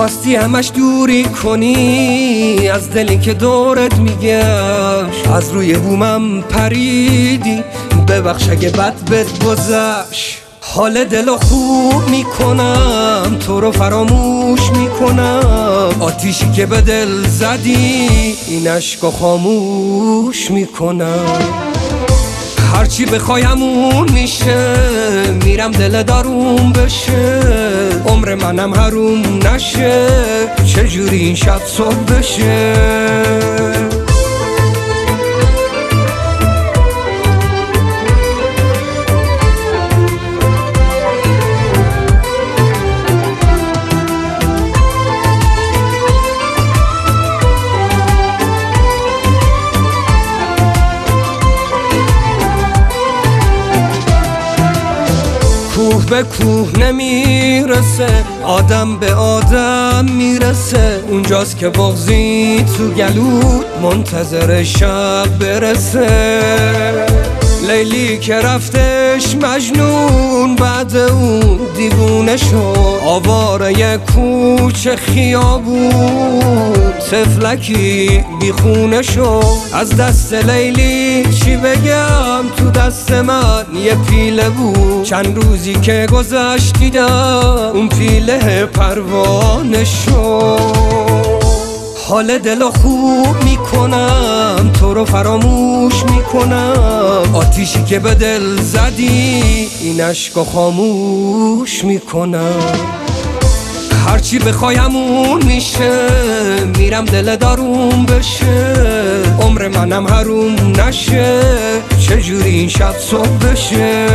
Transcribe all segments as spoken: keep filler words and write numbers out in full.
خواستی همش دوری کنی از دلی که دورت میگشت، از روی بومم پریدی ببخش اگه بد بد گذشت. حال دلو خوب میکنم تو رو فراموش میکنم، آتیشی که به دل زدی این عشقو خاموش میکنم. هرچی بخوایمون میشه، میرم دل داروم بشه، عمر منم حروم نشه، چجوری این شب صبح بشه. کوه به کوه نمیرسه، آدم به آدم میرسه، اونجاست که بغضی تو گلود منتظر شب برسه. لیلی که رفتش مجنون، بعد اون دیوونه شد، آواره کوچه خیابون طفلکی بیخونه شد. از دست لیلی چی بگم، تو دست من یه پیله بود، چند روزی که گذشت دیدم اون پیله پروانه شد. حال دلو خوب میکنم تو رو فراموش میکنم، آتیشی که به دل زدی این عشقو خاموش میکنم. هرچی بخوایمون میشه، میرم دل داروم بشه، عمر منم حروم نشه، چجوری این شب صبح بشه.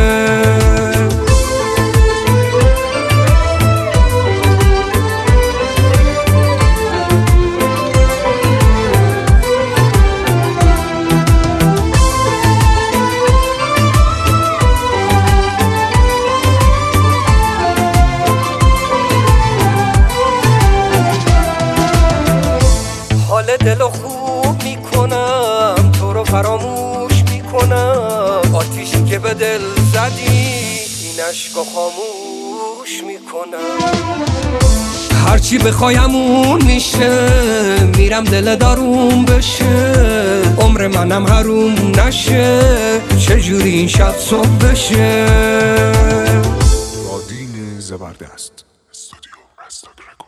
حال دلو خوب میکنم تو رو فراموش میکنم، آتیشی که به دل زدی این عشقو خاموش میکنم. هرچی بخوایمون میشه، میرم دل داروم بشه، عمر منم حروم نشه، چجوری این شب صبح بشه. رادین زبردست استودیو رستاک.